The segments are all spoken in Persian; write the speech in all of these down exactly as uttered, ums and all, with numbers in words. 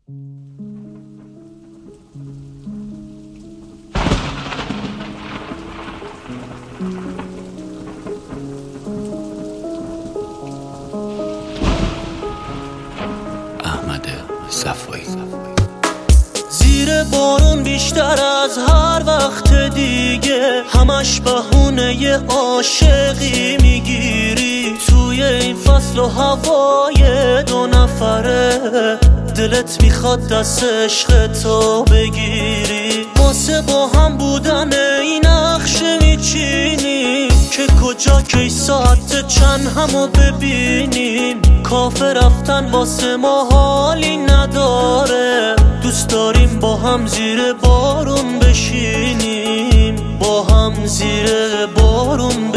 احمد صفایی. زیر بارون بیشتر از هر وقت دیگه همش بهونه عاشقی میگیری. توی این فصل و هوای دو نفره دلت میخواد دست عشق تو بگیری. واسه با هم بودن این نقشه میچینیم که کجا کی ساعت چند همو ببینیم. کافه رفتن واسه ما حالی نداره، دوست داریم با هم زیر بارون بشینیم، با هم زیر بارون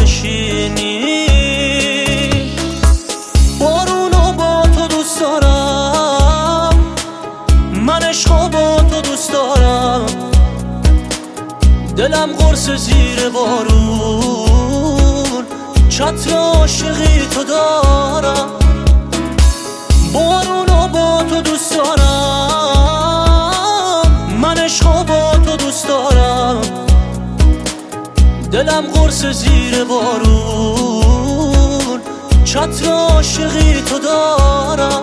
بشینیم. بارونو با تو دوست دارم، من عشقو با تو دوست دارم، دلم قرص زیر بارون، چتر عاشقی تو دارم. بارونو با تو دوست دارم، من عشقو با تو دوست دارم، دلم قرص زیر بارون، چتر عاشقی تو دارم.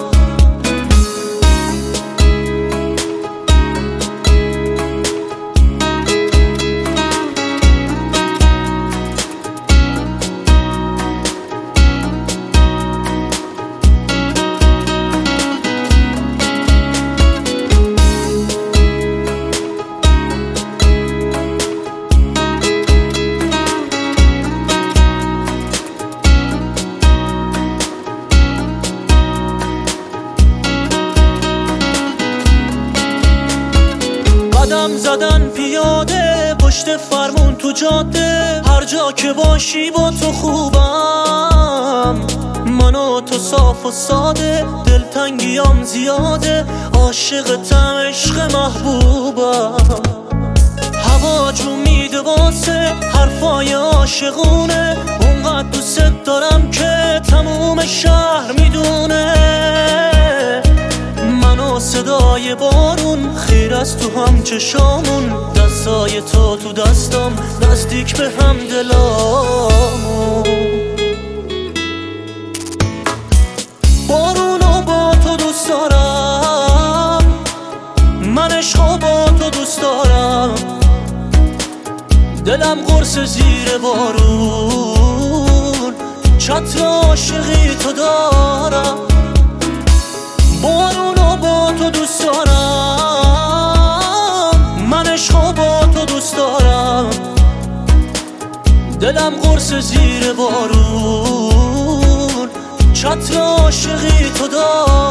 قدم زدن پیاده پشت فرمون تو جاده، هر جا که باشی با تو خوبم. من و تو صاف و ساده، دلتنگیام زیاده، عاشقتم عشق محبوبم. هوا جو میده واسه حرفای عاشقونه، اونقدر دوست دارم که تموم شهر میدونه. من و صدای بارون خیر از تو هم چشامون، دستای تو تو دستام نزدیک به هم دلامون. بارونو با تو دوست دارم، من عشقو با تو دوست دارم، دلم قرص زیر بارون، چتر عاشقی تو دارم. بارونو با تو دوست دارم، من عشقو با تو دوست دارم، دلم قرص زیر بارون، چتر عاشقی تو دارم.